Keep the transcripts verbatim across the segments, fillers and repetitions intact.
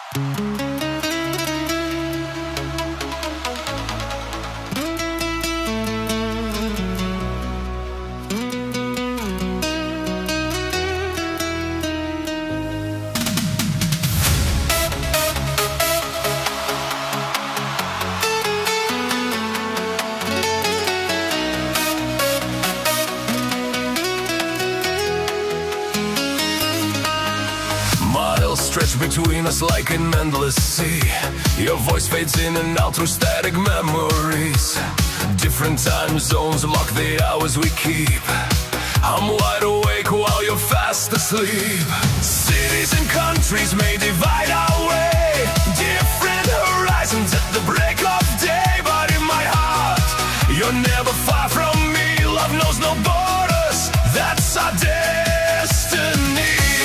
Stretch between us like an endless sea. Your voice fades in and out through static memories. Different time zones lock the hours we keep. I'm wide awake while you're fast asleep. Cities and countries may divide our way. Different horizons at the break of day. But in my heart, you're never far from me. Love knows no borders, that's our destiny.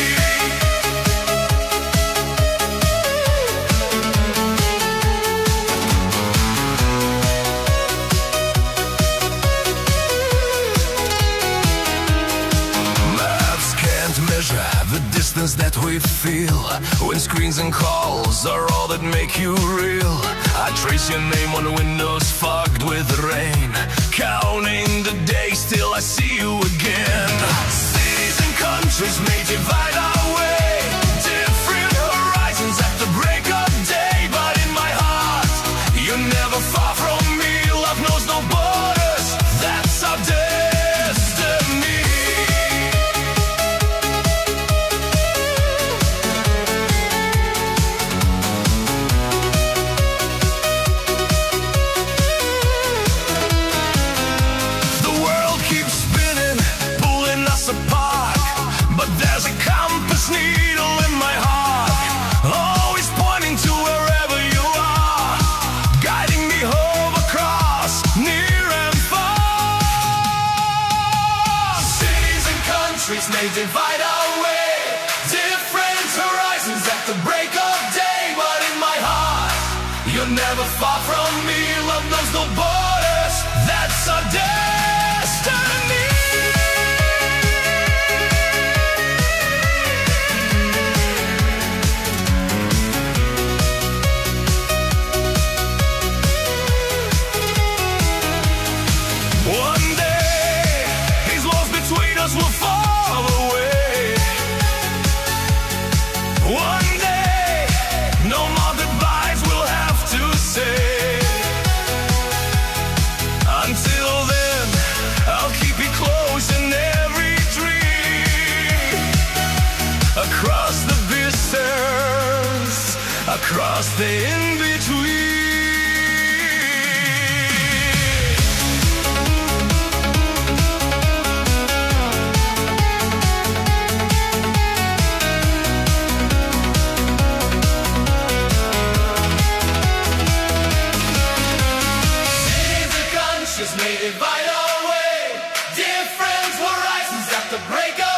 The distance that we feel when screens and calls are all that make you real. I trace your name on windows fogged with rain, counting the days till I see you again. Cities and countries may divide our way. Different horizons at the break of day. But in my heart, you're never far from me. Love knows no borders, that's our destiny. Needle in my heart, always pointing to wherever you are, guiding me home across near and far. Cities and countries may divide our way. Different horizons at the break of day. But in my heart, you're never far from me. Love knows no borders, that's our destiny. Will fall away. One day, no more goodbyes we'll have to say. Until then, I'll keep you close in every dream. Across the distance, across the in-between. May divide our way. Different horizons at the break of